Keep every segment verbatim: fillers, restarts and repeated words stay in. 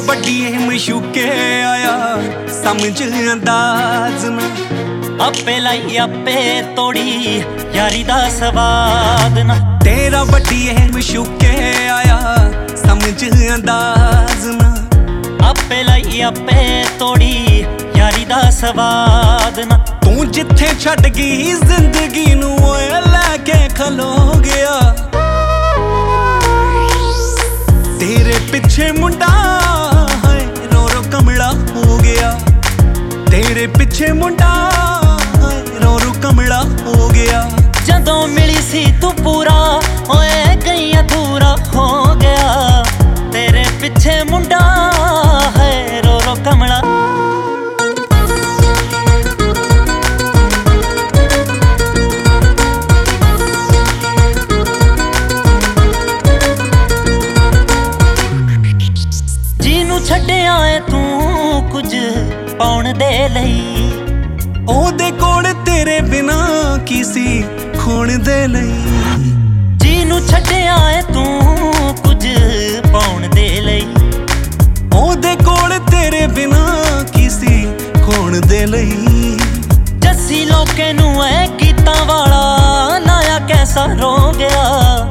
ਵੱਡੀ ਇਹ ਮਸ਼ੂਕੇ ਆਇਆ ਸਮਝ ਅੰਦਾਜ਼ ਨਾ ਆਪੇ ਲਾਈ ਆਪੇ ਤੋੜੀ ਯਾਰੀ ਦਾ ਸਵਾਦ ਨਾ ਤੇਰਾ ਵੱਡੀ ਇਹ ਮਸ਼ੂਕੇ ਆਇਆ ਸਮਝ ਅੰਦਾਜ਼ ਨਾ ਆਪੇ ਲਾਈ ਆਪੇ ਤੋੜੀ ਯਾਰੀ ਦਾ ਸਵਾਦ ਨਾ ਤੂੰ ਜਿੱਥੇ ਛੱਡ ਗਈ ਜ਼ਿੰਦਗੀ ਨੂੰ ਓਏ ਲੈ ਕੇ ਖਲੋ ਗਿਆ ਤੇਰੇ ਪਿੱਛੇ ਮੁੰਡਾ ਹੈ ਰੋ ਰੋ ਕਮਲਾ ਹੋ ਗਿਆ ਤੇਰੇ ਪਿੱਛੇ ਮੁੰਡਾ ਹੈ ਰੋ ਰੋ ਕਮਲਾ ਹੋ ਗਿਆ ਜਦੋਂ ਮਿਲੀ ਸੀ ਤੂੰ ਪੂਰਾ ਓਏ ਗਈ ਅਧੂਰਾ ਹੋ ਗਿਆ ਤੇਰੇ ਪਿੱਛੇ ਮੁੰਡਾ ਹੈ ਰੋ ਰੋ ਕਮਲਾ ਛੱਡਿਆ ਏ ਤੂੰ ਕੁਝ ਪਾਉਣ ਦੇ ਲਈ ਉਹਦੇ ਕੋਲ ਤੇਰੇ ਬਿਨਾ ਕੀ ਸੀ ਖੋਣ ਦੇ ਲਈ ਜਿਹਨੂੰ ਛੱਡਿਆ ਏ ਤੂੰ ਕੁਝ ਪਾਉਣ ਦੇ ਲਈ ਉਹਦੇ ਕੋਲ ਤੇਰੇ ਬਿਨਾ ਕੀ ਸੀ ਖੋਣ ਦੇ ਲਈ ਜੱਸੀ ਲੋਕੇ ਨੂੰ ਐ ਗੀਤਾਂ ਵਾਲਾ ਲਾਇਆ ਕੈਸਾ ਰੋ ਗਿਆ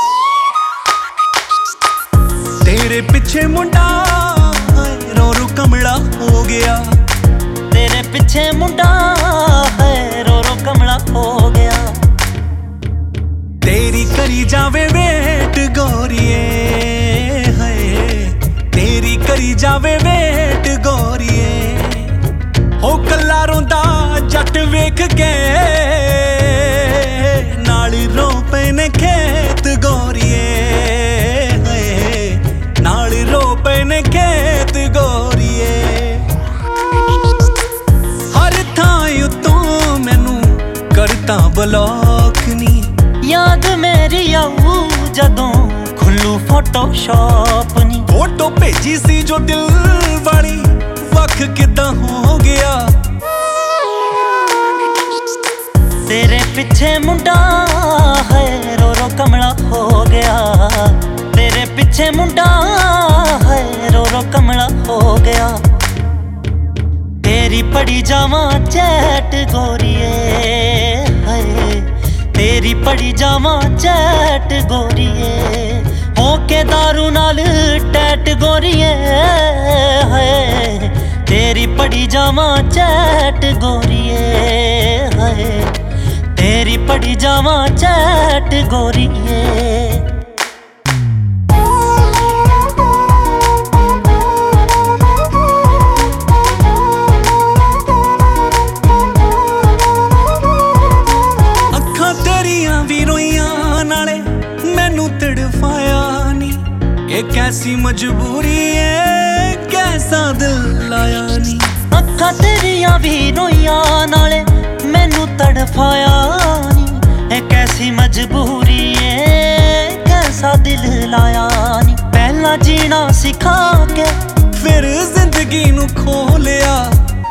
ਤੇਰੇ ਪਿੱਛੇ ਮੁੰਡਾ ਰੋ ਰੋ ਕਮਲਾ ਹੋ ਗਿਆ ਤੇਰੇ ਪਿੱਛੇ ਮੁੰਡਾ ਹੈ ਰੋ ਰੋ ਕਮਲਾ ਹੋ ਗਿਆ ਤੇਰੀ ਕਰੀ ਜਾਵੇ ਵੇਟ ਗੋਰੀਏ ਹਾਏ ਤੇਰੀ ਕਰੀ ਜਾਵੇ ਵੇਟ ਗੋਰੀਏ ਹੋ ਕੱਲਾ ਰੋਂਦਾ ਜੱਟ ਵੇਖ ਕੇ ਨਾਲ ਰੋ ਪਏ ਨੇ ਖੇਤ ਗੋਰੀਏ ਹਾਏ ਨਾਲ ਰੋ ਪਏ ਨੇ ਖੇਤ ਗੋਰੀਏ ਹਰ ਥਾਂ ਉਤੋਂ ਮੈਨੂੰ ਕਰਤਾ ਬਲੌਕ ਨੀ ਯਾਦ ਮੇਰੀ ਆਊ ਜਦੋਂ ਖੁੱਲੂ ਫੋਟੋਸ਼ਾਪ ਨੀ ਫੋਟੋ ਭੇਜੀ ਸੀ ਜੋ ਦਿਲ ਵਾਲੀ ਵੱਖ ਕਿੱਦਾਂ ਹੋ ਗਿਆ ਤੇਰੇ ਪਿੱਛੇ ਮੁੰਡਾ ਹੈ ਰੋ ਰੋ ਕਮਲਾ ਹੋ ਗਿਆ ਤੇਰੇ ਪਿੱਛੇ ਮੁੰਡਾ ਹੈ ਰੋ ਰੋ ਕਮਲਾ ਹੋ ਗਿਆ ਤੇਰੀ ਪੜੀ ਜਾਵਾਂ ਚੈਟ ਗੋਰੀਏ ਹਾਏ ਤੇਰੀ ਪੜੀ ਜਾਵਾਂ ਚੈਟ ਗੋਰੀਏ ਹੋ ਕੇ ਦਾਰੂ ਨਾਲ ਟੈਟ ਗੋਰੀਏ ਹਾਏ ਤੇਰੀ ਪੜੀ ਜਾਵਾਂ ਚੈਟ ਗੋਰੀਏ ਹਾਏ ਤੇਰੀ ਪੜੀ ਜਾਵਾਂ ਚੈਟ ਗੋਰੀਏ ਇਹ ਕੈਸੀ ਮਜਬੂਰੀ ਏ ਕੈਸਾ ਦਿਲ ਲਾਇਆ ਨੀ ਅੱਖਾਂ ਤੇਰੀਆਂ ਵੀ ਰੋਈਆਂ ਨਾਲੇ ਮੈਨੂੰ ਤੜਫਾਇਆ ਨੀ ਇਹ ਕੈਸੀ ਮਜਬੂਰੀ ਏ ਕੈਸਾ ਦਿਲ ਲਾਇਆ ਨੀ ਪਹਿਲਾਂ ਜੀਣਾ ਸਿਖਾ ਕੇ ਫਿਰ ਜ਼ਿੰਦਗੀ ਨੂੰ ਖੋ ਲਿਆ